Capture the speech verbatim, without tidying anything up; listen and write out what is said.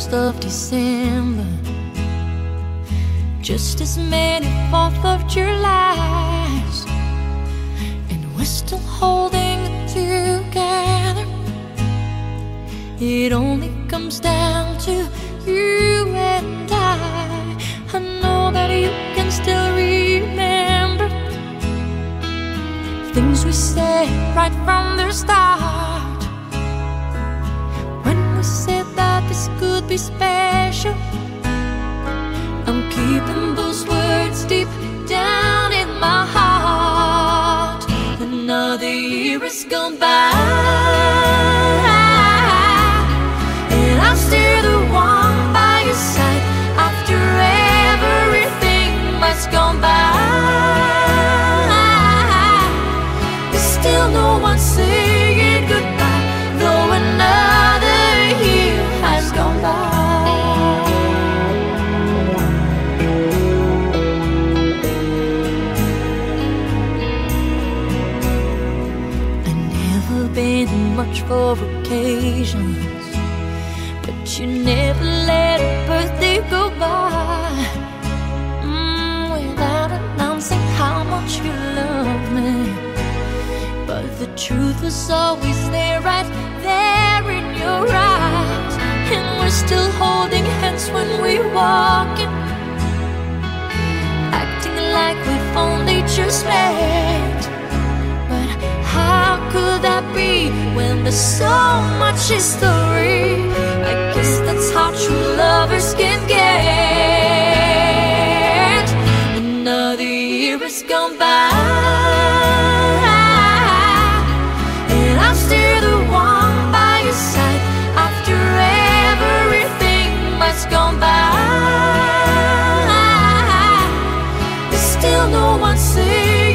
first of December, just as many Fourth of Julys, and we're still holding it together. It only comes down to you and I. I know that you can still remember things we said right from the start, when we said that this could be special. I'm keeping those words deep down in my heart. Another year has gone by, and I'm still the one by your side after everything has gone by. There's still no one saying goodbye, though another year has gone by. Been much for occasions, but you never let a birthday go by mm, without announcing how much you love me. But the truth was always there, right there in your eyes. And we're still holding hands when we're walking, acting like we've only just met. How could that be when there's so much history? I guess that's how true lovers can get. Another year has gone by, and I'm still the one by your side after everything has gone by. There's still no one saying